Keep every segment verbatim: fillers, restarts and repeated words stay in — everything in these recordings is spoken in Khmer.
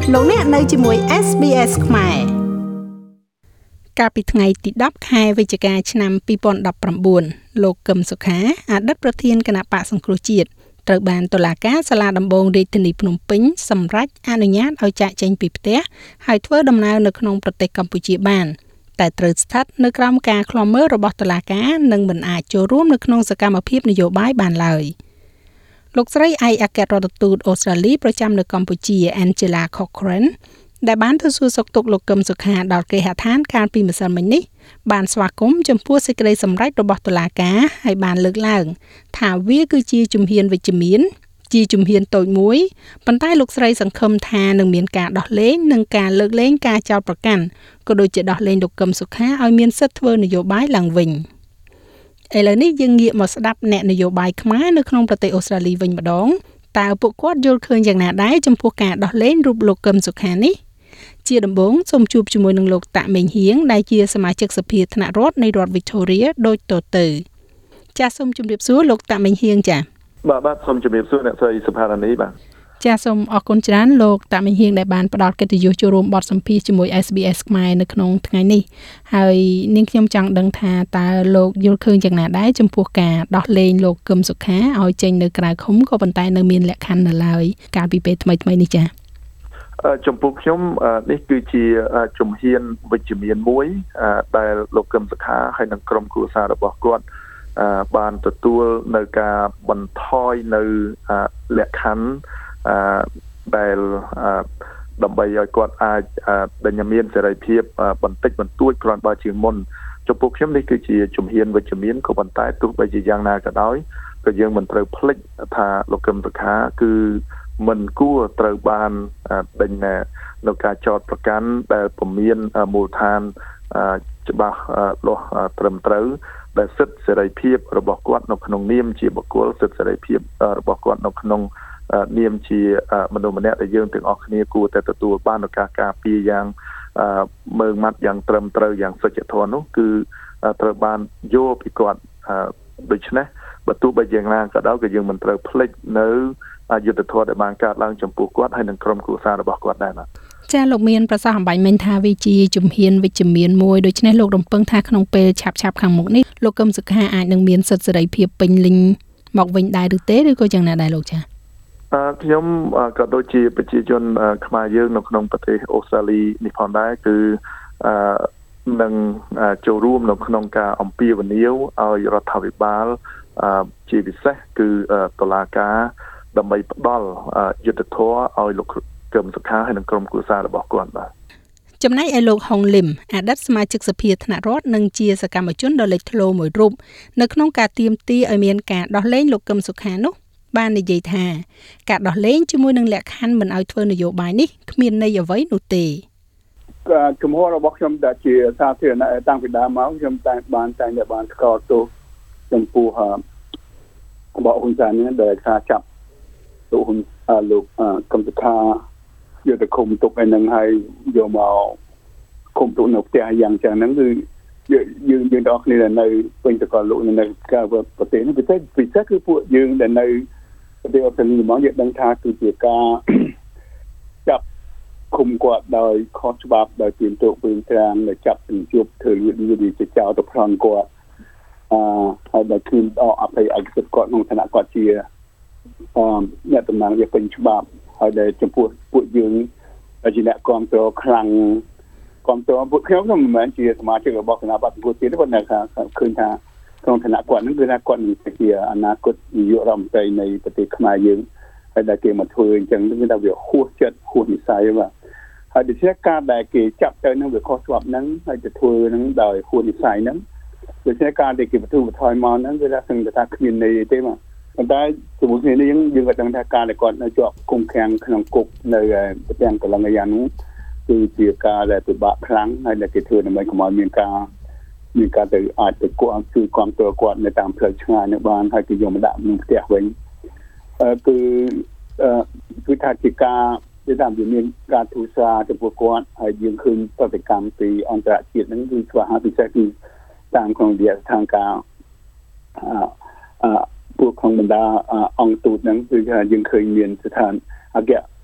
លោកអ្នកនៅជាមួយ เอส บี เอส ខ្មែរកាលពីថ្ងៃទីដប់ខែវិច្ឆិកាឆ្នាំពីរពាន់ដប់ប្រាំបួនលោកកឹមសុខាអតីតប្រធានគណៈបកសង្គ្រោះជាតិត្រូវបានតុលាការសាលាដំបងរាជធានីភ្នំពេញសម្រេចអនុញ្ញាតឲ្យចាកចេញពីផ្ទះហើយធ្វើដំណើរនៅក្នុងប្រទេសកម្ពុជាបានតែត្រូវស្ថិតនៅក្រោមការឃ្លាំមើលរបស់តុលាការនិងមិនអាចចូលរួមនៅក្នុងសកម្មភាពនយោបាយបានឡើយលោកស្រីឯកអគ្គរដ្ឋទូតអូស្ត្រាលីប្រចាំនៅកម្ពុជា Angela Cochrane ដែលបានទៅសួរសុខទុក្ខលោកកឹមសុខាដល់គេហដ្ឋានកាលពីម្សិលមិញនេះបានស្វាគមន៍ចំពោះសេចក្តីសម្រេចរបស់តុលាការហើយបានលើកឡើងថាវាគឺជាជំហានវិជ្ជមានជាជំហានតូចមួយប៉ុន្តែលោកស្រីសង្ឃឹមថានឹងមានការដោះលែងនិងការលើកលែងការចោទប្រកាន់ក៏ដូចជាដោះលែងលោកកឹមសុខាឲ្យមានសិទ្ធិធ្វើនយោបាយឡើងវិញឥឡូវនេះយើងងាកមកស្ដាប់អ្នកនយោបាយខ្មែរនៅក្នុងប្រទេសអូស្ត្រាលីវិញម្ដងតើពួកគាត់យល់ឃើញយ៉ាងណាដែរចំពោះការដោះលែងរូបលោកកឹមសុខានេះជាដំបូងសូមជួបជាមួយនឹងលោកតាក់មេងហៀងដែលជាសមាជិកសភាថ្នាក់រដ្ឋនៃរដ្ឋ Victoria ដូចតទៅចាសសូមជម្រាបសួរលោកតាក់មេងហៀងចាបាទបាទសូមជម្រាបសួរអ្នកស្រីសុផារ៉ានីបាទចាសសូមអរគុណច្រើនលោកតាក់មេងហៀងដែលបានផ្ដល់កិត្តិយសចូលរួមបទសម្ភាសន៍ជាមួយ เอส บี เอส ខ្មែរនៅក្នុងថ្ងៃនេះហើយនាងខ្ញុំចង់ដឹងថាតើលោកយល់ឃើញយ៉ាងណាដែរចំពោះការដោះលែងលោកកឹមសុខាឲ្យចេញនៅក្រៅឃុំក៏ប៉ុន្តែនៅមានលក្ខខណ្ឌនៅឡើយកាលពីពេលថ្មីៗនេះចាចំពោះខ្ញុំនេះគឺជាជំហានវិជ្ជមានមួយដែលលោកកឹមសុខាហើយនិងក្រុមគ្រួសាររបស់គាត់បានទទួលនៅការបន្ថយនៅលក្ខខណ្ឌដែលដើម្បីឲ្យគាត់អាចដញ្ញាមានសេរីភាពបន្តិចបន្តួចគ្រាន់បើជាងមុនចំពោះខ្ញុំនេះគឺជាជំហានវិជ្ជមានក៏ប៉ុន្តែទោះបីជាយ៉ាងណាក៏ដោយក៏យើងមិនត្រូវភ្លេចថាលោកកឹមសុខាគឺមិនគួរត្រូវបានដេញនៅការចោទប្រកាន់ដែលពុំមានមូលដ្ឋានច្បាស់លាស់ត្រឹមត្រូវដែលសិទ្ធិសេរីភាពរបស់គាត់នៅក្នុងនាមជាបុគ្គលសិទ្ធិសេរីភាពរបស់គាត់នៅក្នុងនាមជាមនុស្សម្នាក់ដែលយើងទាំងអស់គ្នាគួរតែទទួលបាននូវការការពារយ៉ាងមើងម៉ាត់យ៉ាងត្រឹមត្រូវយ៉ាងសុចរិតធម៌នោះគឺត្រូវបានយកពីគាត់ដូច្នេះបើទោះបីយ៉ាងណាក៏ដោយក៏យើងមិនត្រូវភ្លេចនៅយុទ្ធធម៌ដែលបានកើតឡើងចំពោះគាត់ហើយនិងក្រុមគ្រួសាររបស់គាត់ដែរបាទចាលោកមានប្រសាសន៍អំបញ្ញមិញថាវាជាជំហានវិជ្ជមានមួយដូច្នេះលោករំពឹងថាក្នុងពេលឆាប់ឆាប់ខាងមុខនេះលោកកឹមសុខាអាចនឹងមានសិទ្ធិសេរីភាពពេញលេញមកវិញដែរឬទេឬក៏យ៉ាងណាដែរលោកចាអឺខ្ញុំក៏ដូចជាប្រជាជនខ្មែរយើងនៅក្នុងប្រទេសអូស្ត្រាលីនេះផងដែរគឺអឺនឹងចូលរួមនៅក្នុងការអំពាវនាវឲ្យរដ្ឋាភិបាលជាពិសេសគឺតុលាការដើម្បីផ្ដល់យុត្តិធម៌ឲ្យលោកកឹមសុខាហើយនិងក្រុមគ្រួសាររបស់គាត់បាទចំណែកឯលោកហុងលឹមអតីតសមាជិកសភាថ្នាក់រដ្ឋនិងជាសកម្មជនដ៏លេចធ្លោមួយរូបនៅក្នុងការទាមទារឲ្យមានការដោះលែងលោកកឹមសុខានោះបាននិយាយថាការដោះលែងជាមួយនឹងលក្ខខណ្ឌមិនឲ្យធ្វើនយោបាយនេះគ្មានន័យអ្វីនោះទេជំហររបស់ខ្ញុំដែលជាសាធារណៈតាំងពីដើមមកខ្ញុំតែបានតែបានស្គាល់ទោសចំពោះរបស់ហ៊ុនសែននេះដែលថាចាប់លោកហ៊ុនលោកកឹមសុខាយកទៅឃុំទុកឯនឹងហើយយកមកឃុំទុកនៅផ្ទះយ៉ាងចឹងហ្នឹងគឺយើងយើងទាំងអស់គ្នាដែលនៅពេញតកលោកនៅក្រៅប្រទេសនេះពិសេសពិសេសគឺពួកយើងដែលនៅប្រទេសអូស្ត្រាលីមកយើងដឹងថាគឺជាការចាប់ឃុំគាត់ដោយខុសច្បាប់ដោយពីនទុកពីត្រាំដែលចាប់ពីជួបធ្វើវិធីជាចោលទៅប្រន់គាត់អឺហើយដែលគឺអអភ័យឯកសិទ្ធិគាត់ក្នុងឋានៈគាត់ជាអឺអ្នកតំណាងជាពេញច្បាប់ហើយដែលចំពោះពួកយើងជាអ្នកគ្រប់គ្រងខ្លាំងគ្រប់គ្រងពួកខ្ញុំមិនមែនជាសមាជិករបស់គណៈបក្សសង្គ្រោះជាតិទេគាត់នៅថាឃើញថាក្នុងឋានៈគាត់នឹងគឺថាគាត់នឹងជាអនាគតនាយករដ្ឋមន្ត្រីនៃប្រទេសខ្មែរយើងហើយដែលគេមកធ្វើអញ្ចឹងគឺថាវាហួសចិត្តហួសនិស្ស័យបាទហើយដូច្នេះការដែលគេចាប់ទៅនឹងវាខុសច្បាប់ហ្នឹងហើយទៅធ្វើនឹងដោយហួសនិស្ស័យហ្នឹងដូច្នេះការដែលគេបន្ទូបន្ថយមកហ្នឹងគឺថាសឹងថាគ្មានន័យទេបាទប៉ុន្តែជាមួយគ្នានេះយើងក៏ដឹងថាការដែលគាត់នៅជាប់គុំខាំងក្នុងគុកនៅប្រទេសកន្លងយ៉ាងនោះគឺជាការដែលពិបាកខ្លាំងហើយដែលគេធ្វើដើម្បីកុំឲ្យមានការមានការទៅអាចទៅគួរគឺគ្រប់គ្រងគាត់នៅតាមផ្លូវឆ្ងាយនៅបានហើយគេយកមកដាក់ក្នុងផ្ទះវិញអឺគឺគឺថាជាការដែលតាមវាមានការទូសារចំពោះគាត់ហើយយើងឃើញប្រតិកម្មពីអន្តរជាតិហ្នឹងគឺស្វាហាពិសេសគឺតាមក្នុងវិទ្យាស្ថានការអឺអឺពួកក្នុងបណ្ដាអង្គទូតហ្នឹងគឺថាយើងឃើញមានស្ថានអគ្គ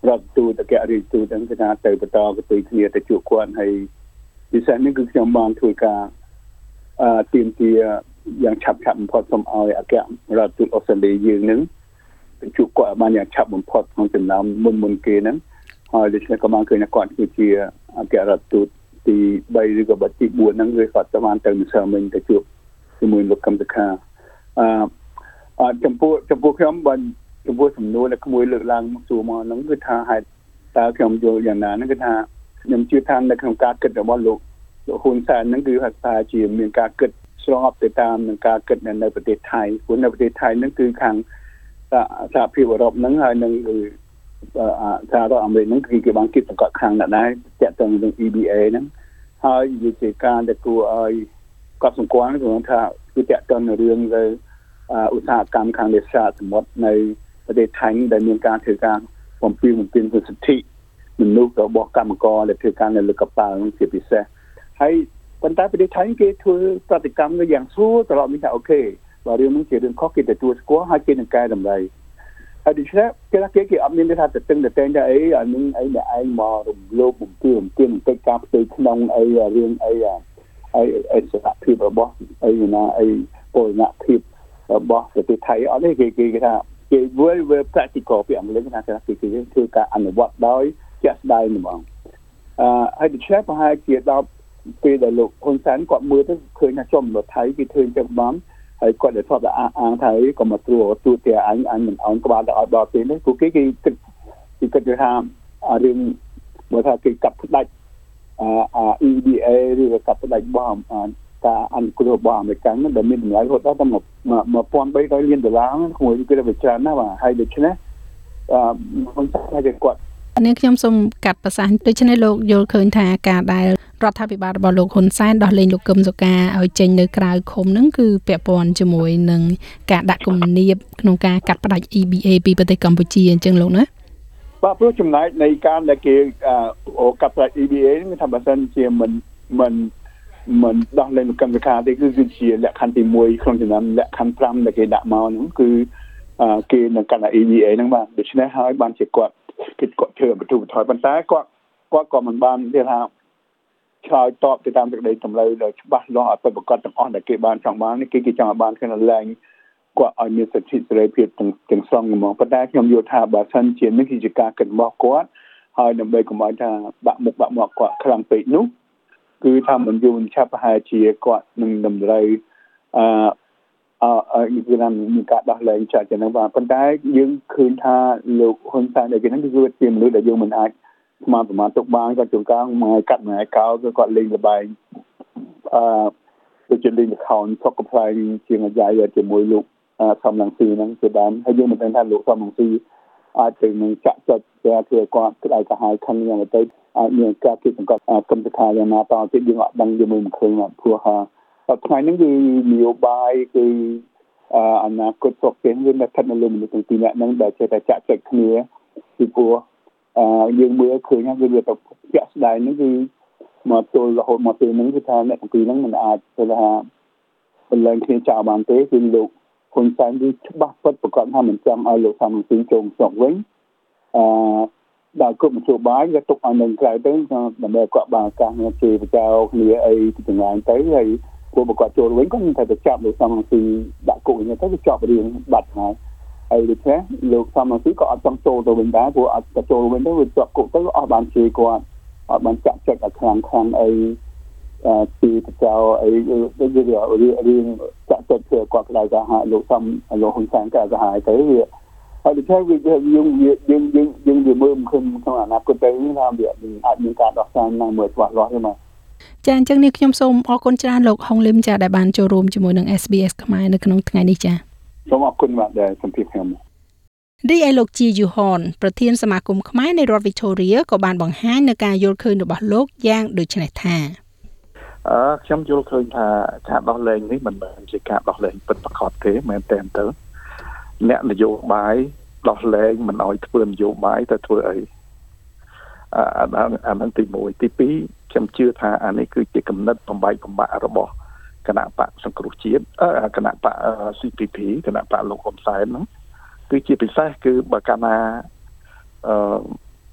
រដ្ឋទូតអគ្គរដ្ឋទូតទាំងគណៈទៅបន្តទៅគ្នាទៅជួបគាត់ហើយពិសេសនេះគឺខ្ញុំបានធ្វើការអឺទីមទីយ៉ាងឆាប់ឆាប់បំផុតសូមឲ្យអគ្គរដ្ឋទូតអូស្ត្រាលីយើងនឹងទៅជួបគាត់បានយ៉ាងឆាប់បំផុតក្នុងចំណោមមុនមុនគេហ្នឹងហើយដូច្នេះក៏បានឃើញថាគាត់គឺជាអគ្គរដ្ឋទូតទី3ឬក៏ទី4ហ្នឹងគឺគាត់ទៅបានទៅម្សិលមិញទៅជួបជាមួយលោកកឹមសុខាអឺអឺចំពោះចំពោះខ្ញុំបានចំពោះសំណួរដែលក្មួយលើកឡើងសួរមកហ្នឹងគឺថាហេតុតើខ្ញុំយល់យ៉ាងណាហ្នឹងគឺថាខ្ញុំជឿថានៅក្នុងការគិតរបស់លោកលោកហ៊ុនសែនហ្នឹងគឺថាជាមានការគិតស្របទៅតាមនឹងការគិតនៅប្រទេសថៃព្រោះនៅប្រទេសថៃហ្នឹងគឺខាងសហភាពអឺរ៉ុបហ្នឹងហើយនឹងគឺសហរដ្ឋអាមេរិកហ្នឹងគឺគេបានគិតសង្កត់ខាងណាស់ដែរតាក់ទងនឹង E B A ហ្នឹងហើយវាជាការដែលគួរឲ្យកត់សម្គាល់គឺថាគឺតាក់ទងនឹងរឿងទៅឧស្សាហកម្មខាងនេសាទសមុទ្រនៅប្រទេសថៃដែលមានការធ្វើការបំពេញបំពេញសិទ្ធិមនុស្សរបស់កម្មករដែលធ្វើការនៅលើកប៉ាល់នឹងជាពិសេសហើយប៉ុន្តែប្រទេសថៃគេធ្វើប្រតិកម្មយ៉ាងស្រួលត្រឡប់នេះថាអូខេបើរឿងនេះជារឿងខុសគេទទួលស្គាល់ហើយគេនឹងកែតម្រូវហើយដូច្នេះគេថាគេគេអត់មានថាទៅតឹងទៅតែងតែអីអានឹងអីអ្នកឯងមករំលោភបំពានបំពានបន្តិចការផ្ទៃក្នុងអីរឿងអីអីអីសហភាពរបស់អីណាអីពលនភាពរបស់ប្រទេសថៃអត់ទេគេគេថាគេធ្វើវា practical ពីអង់គ្លេសថាគេគេធ្វើការអនុវត្តដោយជាក់ស្ដែងហ្មងអឺហើយដូច្នេះប្រហែលជាដល់ពេលដែលលោកហ៊ុនសែនគាត់មើលទៅឃើញថាចំនួនថៃគេធ្វើចឹងបានហើយគាត់ដែលធ្លាប់តែអាងថាក៏មកត្រួតទូទៅអញអញមិនអោនក្បាលទៅឲ្យដល់ពេលនេះពួកគេគេគិតគេគិតថារឿងបើថាគេកាត់ផ្ដាច់អឺ E B A ឬក៏កាត់ផ្ដាច់របស់ការអនុគ្រោះរបស់អាមេរិកហ្នឹងដែលមានតម្លៃរហូតដល់តែone thousand three hundredលានដុល្លារហ្នឹងគួរគេទៅវិចារណាបាទហើយដូច្នេះអឺហ៊ុនសែនថាគាត់នេះខ្ញុំសូមកាត់ប្រសាសន៍ដូច្នេះលោកយល់ឃើញថាការដែលរដ្ឋាភិបាលរបស់លោកហ៊ុនសែនដោះលែងលោកកឹមសុខាឲ្យចេញនៅក្រៅឃុំហ្នឹងគឺពាក់ព័ន្ធជាមួយនឹងការដាក់គំនាបក្នុងការកាត់ផ្តាច់ E B A ពីប្រទេសកម្ពុជាអញ្ចឹងលោកណាបាទព្រោះចំណែកនៃការដែលគេកាត់ផ្តាច់ E B A ហ្នឹងថាបើសិនជាមិនមិនមិនដោះលែងលោកកឹមសុខាទេគឺគឺជាលក្ខខណ្ឌទីoneក្នុងចំណោមលក្ខខណ្ឌfiveដែលគេដាក់មកហ្នឹងគឺគេនឹងកាត់ E B A ហ្នឹងបាទដូច្នេះហើយបានជាគាត់គេគាត់ធ្វើបន្ទូបន្ថយប៉ុន្តែគាត់គាត់ក៏មិនបាននិយាយថាឆ្លើយតបទៅតាមសេចក្តីតម្រូវដ៏ច្បាស់លាស់ឲ្យប្រកបទាំងអស់ដែលគេបានចង់បានគេគេចង់ឲ្យបានគ្នាឡើងគាត់ឲ្យមានសិទ្ធិសេរីភាពទាំងទាំងស្រុងហ្មងប៉ុន្តែខ្ញុំយល់ថាបើសិនជានេះគឺជាការគិតរបស់គាត់ហើយដើម្បីកុំឲ្យថាបាក់មុខបាក់មាត់គាត់ខ្លាំងពេកនោះគឺថាមិនយូរមិនឆាប់ប្រហែលជាគាត់នឹងតម្រូវអឺអឺគឺថាមានការដោះលែងចាស់ចឹងបាទប៉ុន្តែយើងឃើញថាលោកហ៊ុនសែនដែលគេហ្នឹងគឺជាមនុស្សដែលយើងមិនអាចស្មានប្រមាណទុកបានគាត់ជួនកាលមកកាត់មកកោគឺគាត់លេងល្បែងអឺដូចជាលេង account ផកកំ pl ជាងអាយ៉ៃជាមួយលោកសំឡងស៊ីហ្នឹងជាដើមហើយយើងមិនដឹងថាលោកសំឡងស៊ីអាចទៅនឹងចាក់ចិត្តតែធ្វើគាត់ក្តៅកាហាយខឹងយ៉ាងទៅអាចមានការគិតសង្កត់គំនិតថាយ៉ាងណាតទៀតយើងអត់ដឹងយើងមិនឃើញមកព្រោះថាថ្ងៃហ្នឹងគឺនយោបាយគឺអនាគតសុខភាពវានៅស្ថិតនៅលើមនុស្សទាំងពីរនាក់ហ្នឹងដែលចេះតែចាក់ចិត្តគ្នាពីព្រោះអឺយើងមើលឃើញថាវាទៅជាក់ស្ដែងហ្នឹងគឺមកទល់រហូតមកពេលហ្នឹងគឺថាអ្នកទាំងពីរហ្នឹងមិនអាចធ្វើថាបន្លែងគ្នាចោលបានទេគឺលោកហ៊ុនសែនគឺច្បាស់ពិតប្រកបថាមិនចង់ឲ្យលោកសំរងស៊ីចូលស្រុកវិញអឺដល់គ្រប់មធ្យោបាយក៏ទុកឲ្យនៅក្រៅទៅដើម្បីគាត់បានឱកាសមកជេរបចោគ្នាអីពីទាំងឡាយទៅហើយពួកប្រកបចូលវិញក៏មិនថាទៅចាប់លោកសំរងស៊ីដាក់គុកវិញទៅវាជាប់រឿងបាត់ហើយហើយដូច្នេះលោកសំរងស៊ីក៏អត់ចង់ចូលទៅវិញដែរព្រោះអត់ទៅចូលវិញទៅវាជាប់គុកទៅអត់បានជេរគាត់អត់បានចាក់ចិត្តឲ្យខ្លាំងខ្លាំងអីអឺពីប្រចោអីដូចជារឿងចាក់ចិត្តធ្វើគាត់ក្តៅកាហាយលោកសំលោកហ៊ុនសែនក៏កាហាយទៅវាហើយដូច្នេះវាយើងយើងយើងយើងវាមើលមិនឃើញក្នុងអនាគតទៅថាវាអាចមានការដោះស្រាយណាមួយច្បាស់លាស់ទេមកចាអញ្ចឹងនេះខ្ញុំសូមអរគុណច្រើនលោកហុងលឹមចាដែលបានចូលរួមជាមួយនឹង S B S ខ្មែរនៅក្នុងថ្ងៃនេះចាសូមអរគុណបាទដែលសម្ភាសន៍ខ្ញុំរីឯលោកជាយូហនប្រធានសមាគមខ្មែរនៃរដ្ឋ Victoria ក៏បានបង្ហាញនៅការយល់ឃើញរបស់លោកយ៉ាងដូចនេះថាអឺខ្ញុំយល់ឃើញថាការដោះលែងនេះមិនមែនជាការដោះលែងពិតប្រាកដទេមែនទេទៅអ្នកនយោបាយដោះលែងមិនអោយធ្វើនយោបាយទៅធ្វើអីអឺអានឹងទីoneទីtwoខ្ញុំជឿថាអានេះគឺជាគំនិតបំបែកបំបាក់របស់គណៈបកសង្គ្រោះជាតិអឺគណៈបក C P P គណៈបកលោកហ៊ុនសែនហ្នឹងគឺជាពិសេសគឺបើកាលណាអឺ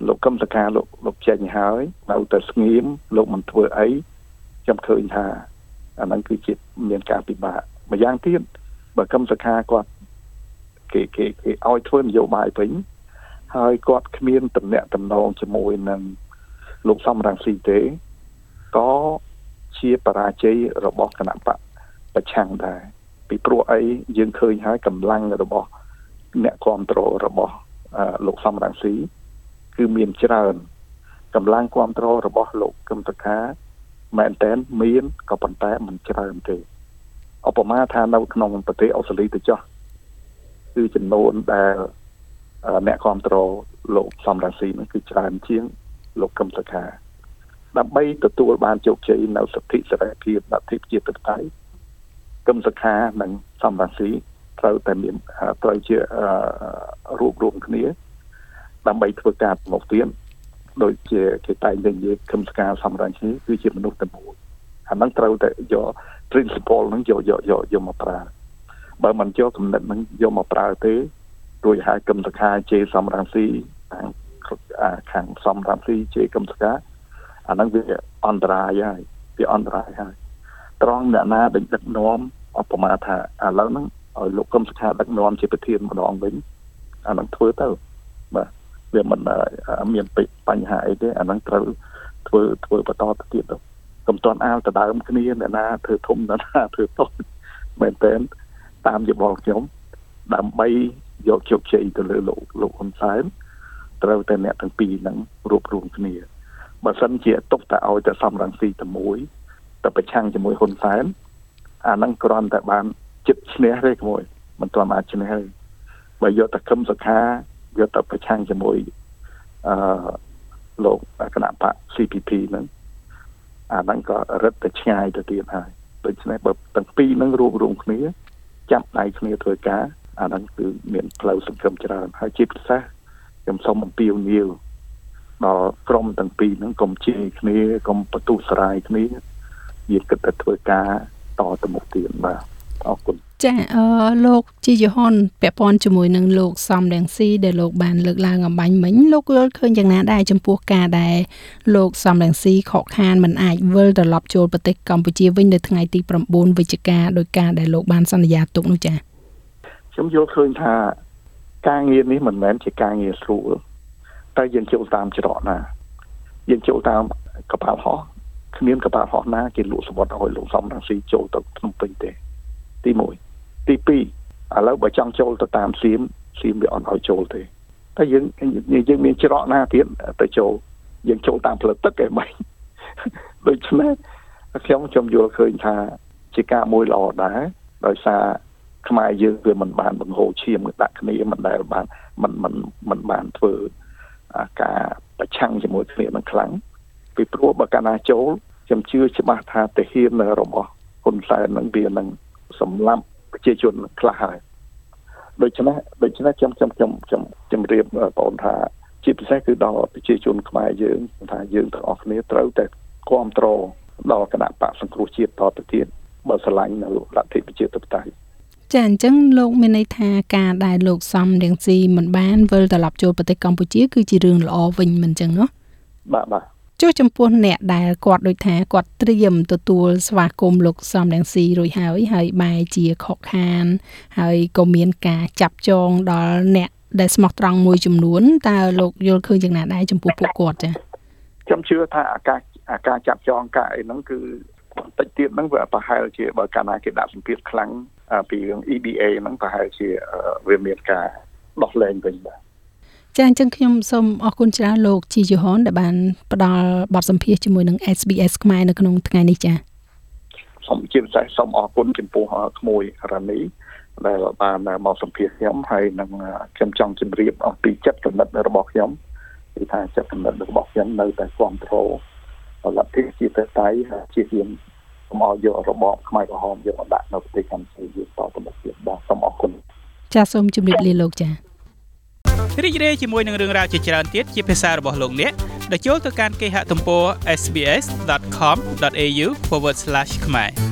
លោកកឹមសុខាលោកលោកចេញហើយនៅតែស្ងៀមលោកមិនធ្វើអីខ្ញុំឃើញថាអាហ្នឹងគឺជាមានការពិបាកម្យ៉ាងទៀតបើកឹមសុខាគាត់គេគេគេឲ្យធ្វើនយោបាយវិញហើយគាត់គ្មានតំណែងតំណងជាមួយនឹងលោកសំរងស៊ីទេក៏ជាបរាជ័យរបស់គណៈបកប្រឆាំងដែរពីព្រោះអីយើងឃើញហើយកម្លាំងរបស់អ្នកគ្រប់គ្រងរបស់លោកសំរងស៊ីគឺមានច្រើនកម្លាំងគ្រប់គ្រងរបស់លោកកឹមសុខាមែនតែនមានក៏ប៉ុន្តែមិនច្រើនទេឧបមាថានៅក្នុងប្រទេសអូស្ត្រាលីទៅចុះគឺចំនួនដែលអ្នកគ្រប់គ្រងលោកសំរងស៊ីនោះគឺច្រើនជាងលោកកឹមសុខាដើម្បីទទួលបានជោគជ័យនៅសិទ្ធិសេរីភាពលទ្ធិប្រជាធិបតេយ្យកឹមសុខានិងសំរងស៊ីត្រូវតែមានត្រូវជារួបរวมគ្នាដើម្បីធ្វើការប្រមូលទៀតដូចជាគេតែងតែនិយាយកឹមសុខាសំរងស៊ីគឺជាមនុស្សតែមួយអាហ្នឹងត្រូវតែយក principle ហ្នឹងយកយកយកយកមកប្រើបើមិនយកគំនិតហ្នឹងយកមកប្រើទេរួចហើយកឹមសុខាជេរសំរងស៊ីខាងខាងសំរងស៊ីជេរកឹមសុខាអាហ្នឹងវាអន្តរាយហើយវាអន្តរាយហើយត្រង់អ្នកណាដែលដឹកនាំអបមាថាឥឡូវហ្នឹងឲ្យលោកកឹមសុខាដឹកនាំជាប្រធានម្ដងវិញអាហ្នឹងធ្វើទៅបាទវាមិនមានបញ្ហាអីទេអាហ្នឹងត្រូវធ្វើធ្វើបន្តទៅទៀតទៅកុំតន់អាលទៅដើមគ្នាអ្នកណាធ្វើធំអ្នកណាធ្វើតូចមែនតើតាមយោបល់ខ្ញុំដើម្បីយកជោគជ័យទៅលើលោកលោកហ៊ុនសែនត្រូវតែអ្នកទាំងពីរហ្នឹងរួបរวมគ្នាបើសិនជាទុកតែឲ្យតែសំរងស៊ីតែមួយតែប្រឆាំងជាមួយហ៊ុនសែនអាហ្នឹងគ្រាន់តែបានចិត្តឈ្នះទេក្មួយមិនទាន់អាចឈ្នះទេបើយកតែកឹមសុខាយកតែប្រឆាំងជាមួយអឺលោកគណៈបក ซี พี พี ហ្នឹងអាហ្នឹងក៏រឹតតែឆ្ងាយទៅទៀតហើយដូច្នេះបើទាំងពីរហ្នឹងរួបរวมគ្នាចាប់ដៃគ្នាធ្វើការអាហ្នឹងគឺមានផ្លូវសង្គមច្រើនហើយជាពិសេសខ្ញុំសូមអំពាវនាវដល់ក្រុមទាំងពីរហ្នឹងកុំជេរគ្នាកុំបន្ទុះស្រាយគ្នាយើងគិតតែធ្វើការតទៅមុខទៀតបាទអរគុណចាអឺលោកជីយហ៊ុនពាក់ព័ន្ធជាមួយនឹងលោកសំរងស៊ីដែលលោកបានលើកឡើងអំបញ្ញមិញលោកយល់ឃើញយ៉ាងណាដែរចំពោះការដែលលោកសំរងស៊ីខកខានមិនអាចវិលត្រឡប់ចូលប្រទេសកម្ពុជាវិញនៅថ្ងៃទី៩វិច្ឆិកាដោយការដែលលោកបានសន្យាទុកនោះចាខ្ញុំយល់ឃើញថាការងារនេះមិនមែនជាការងារស្រួលតែយើងចូលតាមច្រកណាយើងចូលតាមកប៉ាល់ហោះគ្មានកប៉ាល់ហោះណាគេលក់សវត្ថឲ្យលោកសំរងស៊ីចូលទៅភ្នំពេញទេទីមួយទីពីរឥឡូវបើចង់ចូលទៅតាមសៀមសៀមវាអត់ឲ្យចូលទេតែយើងយើងមានច្រកណាទៀតទៅចូលយើងចូលតាមផ្លូវទឹកឯមិនដូច្នេះខ្ញុំខ្ញុំយល់ឃើញថាជាការមួយល្អដែរដោយសារខ្មែរយើងវាមិនបានបង្ហូរឈាមដាក់គ្នាមិនដែលបានមិនមិនមិនបានធ្វើការប្រឆាំងជាមួយគ្នានឹងខ្លាំងពីព្រោះបើកាលណាចូលខ្ញុំជឿច្បាស់ថាទាហានរបស់ហ៊ុនសែននឹងវានឹងសម្លាប់ប្រជាជនខ្លះហើយដូច្នេះដូច្នេះខ្ញុំខ្ញុំខ្ញុំខ្ញុំជម្រាបបងថាជាពិសេសគឺដល់ប្រជាជនខ្មែរយើងថាយើងទាំងអស់គ្នាត្រូវតែគ្រប់គ្រងដល់គណៈបកសង្គ្រោះជាតិតទៅទៀតបើស្រឡាញ់នៅលទ្ធិប្រជាធិបតេយ្យចាអញ្ចឹងលោកមានន័យថាការដែលលោកសំរងស៊ីមិនបានវិលត្រឡប់ចូលប្រទេសកម្ពុជាគឺជារឿងល្អវិញមិនអញ្ចឹងណាបាទបាទចុះចំពោះអ្នកដែលគាត់ដូចថាគាត់ត្រៀមទទួលស្វាគមន៍លោកសំរងស៊ីរួចហើយហើយបែរជាខកខានហើយក៏មានការចាប់ចងដល់អ្នកដែលស្មោះត្រង់មួយចំនួនតើលោកយល់ឃើញយ៉ាងណាដែរចំពោះពួកគាត់ចាខ្ញុំជឿថាអាការអាការចាប់ចងការអីហ្នឹងគឺបន្តិចទៀតហ្នឹងវាប្រហែលជាបើកាលណាគេដាក់សម្ពាធខ្លាំងពីរឿង E B A ហ្នឹងប្រហែលជាវាមានការដោះលែងវិញបាទចាអញ្ចឹងខ្ញុំសូមអរគុណច្រើនលោកជីយហ៊ុនដែលបានផ្ដល់បទសម្ភាសន៍ជាមួយនឹង เอส บี เอส ខ្មែរនៅក្នុងថ្ងៃនេះចាសូមជាពិសេសសូមអរគុណចំពោះក្មួយរ៉ានីដែលបានមកសម្ភាសន៍ខ្ញុំហើយនឹងខ្ញុំចង់ជម្រាបអំពីចិត្តគំនិតរបស់ខ្ញុំគឺថាចិត្តគំនិតរបស់ខ្ញុំនៅតែគ្រប់គ្រងលទ្ធិជាតៃជាជាកុំឲ្យយករបបខ្មែរក្រហមយកមកដាក់នៅប្រទេសកម្ពុជាយើងតទៅមុខទៀតបាទសូមអរគុណចាសូមជម្រាបលាលោកចារីករាយជាមួយនឹងរឿងរ៉ាវជាច្រើនទៀតជាភាសារបស់លោកអ្នកដែលចូលទៅកាន់គេហទំព័រ เอส บี เอส ដอท com ដอท เอ ยู forward slash ខ្មែរ